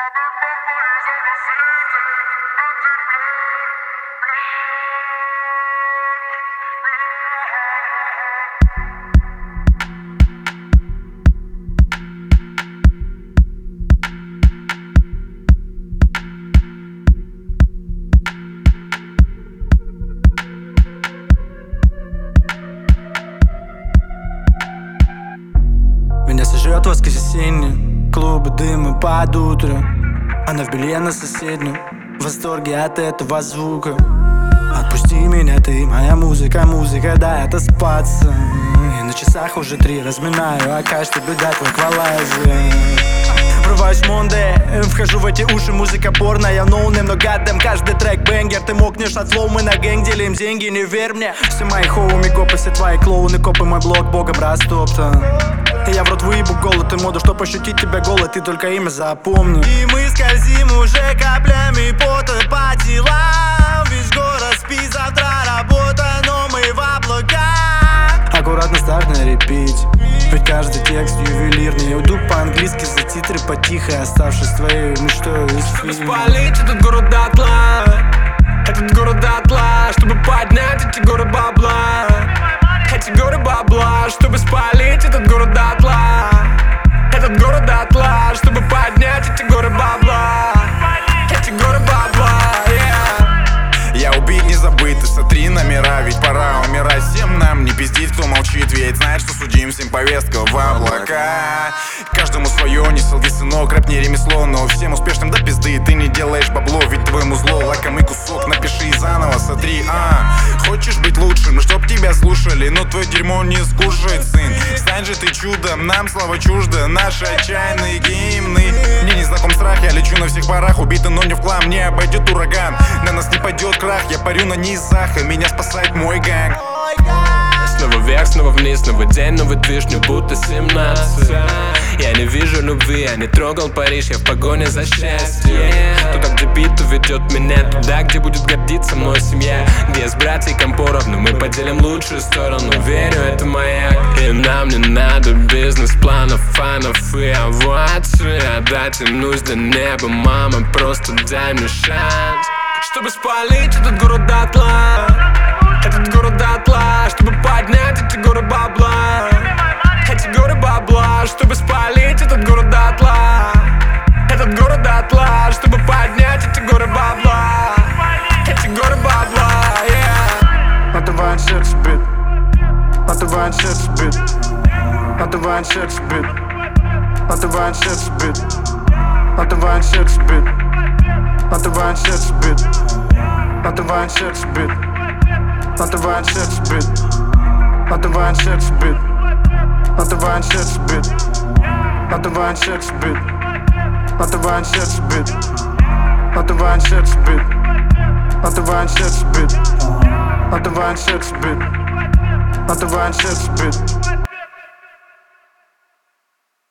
Меня сожрет воскресенье, клубы дыма под утро. Она в белье на соседнюю, в восторге от этого звука. Отпусти меня ты, моя музыка, дай отоспаться. И на часах уже 3, разминаю, а каждый беда твой эквалайзер. Врываюсь в Монде, вхожу в эти уши, музыка порная, ноунейм, но гаддем, каждый трек бенгер. Ты мокнешь от слов, мы на гэнг делим деньги, не верь мне. Все мои хоуми, копы, все твои клоуны, копы, мой блог богом растоптан. Я в рот выебу голод и моду, чтоб ощутить тебя голод, ты только имя запомни. И мы скользим уже каплями пота по телам. Весь город спит, завтра работа, но мы в облаках. Аккуратно старт на репить, ведь каждый текст ювелирный. Уйду по-английски за титры потихо, оставшись твоей мечтой из фильма. Чтобы спалить этот город дотла, этот город дотла, чтобы поднять эти горы бабла, эти горы бабла, чтобы спалить этот город дотла, этот город дотла, чтобы поднять эти горы бабла, эти горы бабла, yeah. Я убит, не забыт, и сотри номера, ведь пора умирать всем нам. Не пиздить, кто молчит, ведь знает, что судим, всем повестка в облака. Каждому свое, не солги, сынок, рэп не ремесло, но всем успешным до пизды ты не делаешь бабло, ведь твоему зло лакомый кусок, напиши заново, сотри, Хочешь быть лучшим, чтоб тебя слушали, но твое дерьмо не скушает, сын. Стань же ты чудом, нам слава чужда, наши отчаянные гимны. Мне не знаком страх, я лечу на всех парах, убитый, но не в хлам, не обойдет ураган. На нас не пойдет крах, я парю на низах, и меня спасает мой ганг. Снова вверх, снова вниз, новый день, новый движ, не будто 17. Я не вижу любви, я не трогал Париж, я в погоне за счастьем. Туда, где бит уведет меня, туда, где будет гордиться моя семья, где есть братья поровну, мы поделим лучшую сторону. Верю, это маяк, и нам не надо бизнес-планов, фанов и оваций. Я дотянусь до неба, мама, просто дай мне шанс, чтобы спалить этот город дотла, этот город дотла, чтобы поднять эти горы бабла, эти горы бабла, чтобы спалить этот город дотла, этот город дотла, чтобы поднять эти горы бабла, эти горы бабла, yeah. Это ваншет бит, это ваншет бит, это ваншет бит, это ваншет бит, это ваншет бит, это ваншет бит, это ваншет бит. Not the one shit spit. Not the one shit spit. Not the one shit spit. Not the one shit spit. Not the one shit spit. Not the one shit spit. Not the one shit spit. Not the one shit spit. Not the one shit spit.